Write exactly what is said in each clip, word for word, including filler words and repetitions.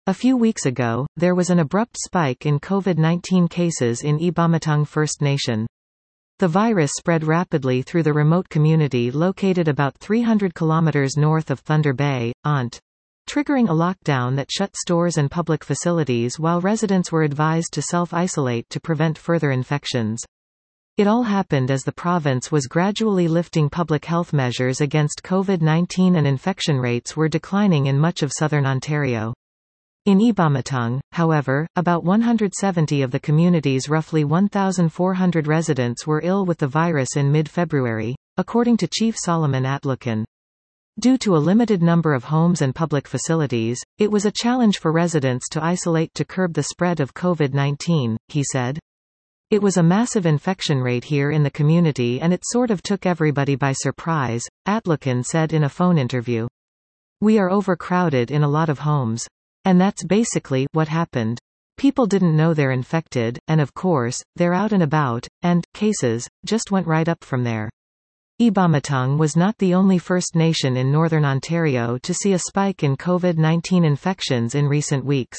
A few weeks ago, there was an abrupt spike in COVID nineteen cases in Ibamatang First Nation. The virus spread rapidly through the remote community located about three hundred kilometers north of Thunder Bay, O N T, triggering a lockdown that shut stores and public facilities while residents were advised to self-isolate to prevent further infections. It all happened as the province was gradually lifting public health measures against COVID nineteen and infection rates were declining in much of southern Ontario. In Ibamatang, however, about one hundred seventy of the community's roughly one thousand four hundred residents were ill with the virus in mid-February, according to Chief Solomon Atlucan. Due to a limited number of homes and public facilities, it was a challenge for residents to isolate to curb the spread of COVID nineteen, he said. It was a massive infection rate here in the community and it sort of took everybody by surprise, Atlucan said in a phone interview. We are overcrowded in a lot of homes. And that's basically what happened. People didn't know they're infected, and of course, they're out and about, and cases just went right up from there. Ibamatang was not the only First Nation in Northern Ontario to see a spike in COVID nineteen infections in recent weeks.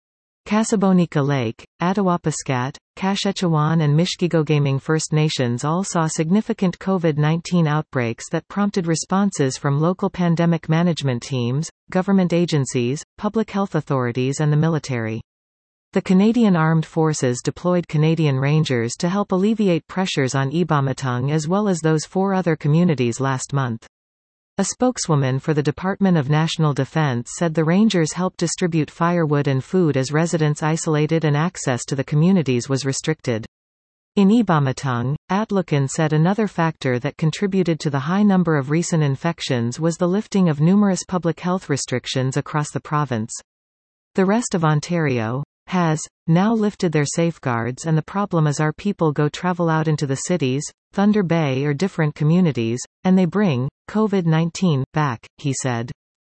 Casabonica Lake, Attawapascat, Kashechewan and Mishkigogaming First Nations all saw significant COVID nineteen outbreaks that prompted responses from local pandemic management teams, government agencies, public health authorities and the military. The Canadian Armed Forces deployed Canadian Rangers to help alleviate pressures on Ibamatang as well as those four other communities last month. A spokeswoman for the Department of National Defence said the Rangers helped distribute firewood and food as residents isolated and access to the communities was restricted. In Ibamatang, Atlucan said another factor that contributed to the high number of recent infections was the lifting of numerous public health restrictions across the province. The rest of Ontario has now lifted their safeguards and the problem is our people go travel out into the cities, Thunder Bay or different communities, and they bring COVID nineteen back, he said.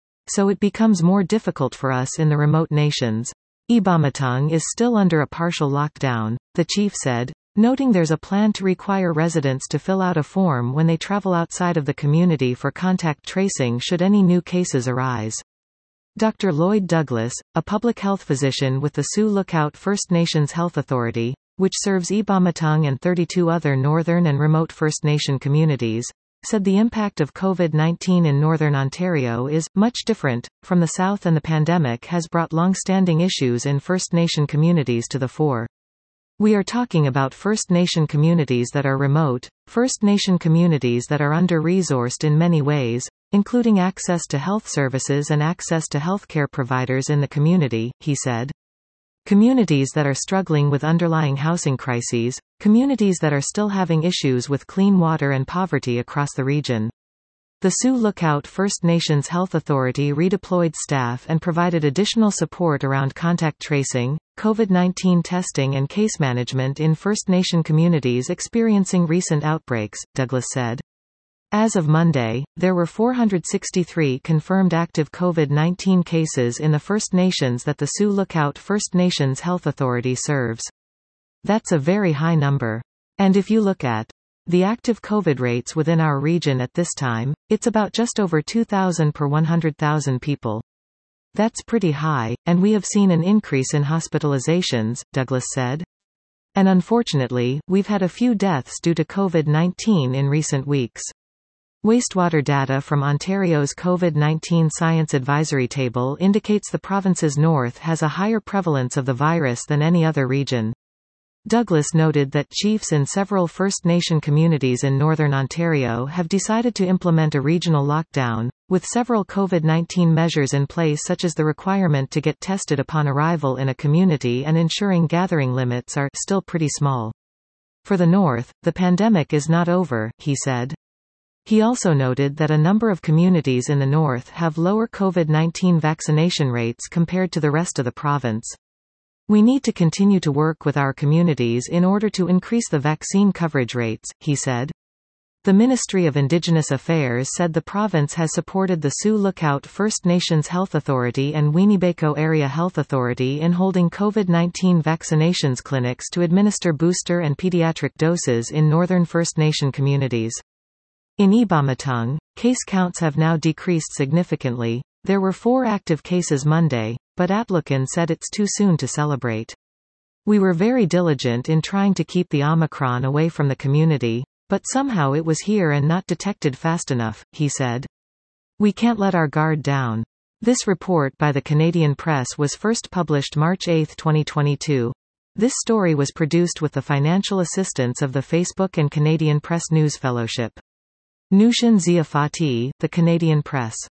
So it becomes more difficult for us in the remote nations. Ibamatang is still under a partial lockdown, the chief said, noting there's a plan to require residents to fill out a form when they travel outside of the community for contact tracing should any new cases arise. Doctor Lloyd Douglas, a public health physician with the Sioux Lookout First Nations Health Authority, which serves Ibamatang and thirty-two other northern and remote First Nation communities, said the impact of COVID nineteen in northern Ontario is much different from the south and the pandemic has brought long-standing issues in First Nation communities to the fore. We are talking about First Nation communities that are remote, First Nation communities that are under-resourced in many ways, including access to health services and access to healthcare providers in the community, he said. Communities that are struggling with underlying housing crises, communities that are still having issues with clean water and poverty across the region. The Sioux Lookout First Nations Health Authority redeployed staff and provided additional support around contact tracing, COVID nineteen testing and case management in First Nation communities experiencing recent outbreaks, Douglas said. As of Monday, there were four hundred sixty-three confirmed active COVID nineteen cases in the First Nations that the Sioux Lookout First Nations Health Authority serves. That's a very high number. And if you look at the active COVID rates within our region at this time, it's about just over two thousand per one hundred thousand people. That's pretty high, and we have seen an increase in hospitalizations, Douglas said. And unfortunately, we've had a few deaths due to COVID nineteen in recent weeks. Wastewater data from Ontario's COVID nineteen Science Advisory Table indicates the province's north has a higher prevalence of the virus than any other region. Douglas noted that chiefs in several First Nation communities in northern Ontario have decided to implement a regional lockdown, with several COVID nineteen measures in place such as the requirement to get tested upon arrival in a community and ensuring gathering limits are still pretty small. For the north, the pandemic is not over, he said. He also noted that a number of communities in the north have lower COVID nineteen vaccination rates compared to the rest of the province. We need to continue to work with our communities in order to increase the vaccine coverage rates, he said. The Ministry of Indigenous Affairs said the province has supported the Sioux Lookout First Nations Health Authority and Weeneebayko Area Health Authority in holding COVID nineteen vaccinations clinics to administer booster and pediatric doses in northern First Nation communities. In Ibamatang, case counts have now decreased significantly. There were four active cases Monday, but Atlokin said it's too soon to celebrate. We were very diligent in trying to keep the Omicron away from the community, but somehow it was here and not detected fast enough, he said. We can't let our guard down. This report by the Canadian Press was first published March eighth twenty twenty-two. This story was produced with the financial assistance of the Facebook and Canadian Press News Fellowship. Nushin Zia Fatih, The Canadian Press.